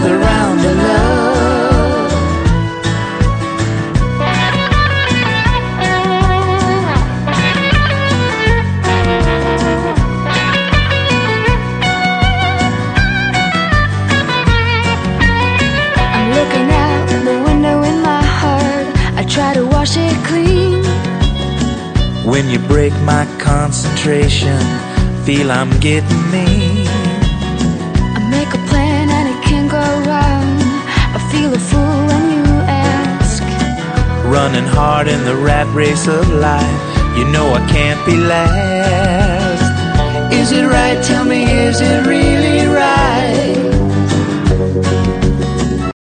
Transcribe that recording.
another round of love. I'm looking out the window in my heart. I try to wash it clean. When you break my concentration, feel I'm getting mean. I make a plan and it can go wrong. I feel a fool when you ask. Running hard in the rat race of life, you know I can't be last. Is it right? Tell me, is it really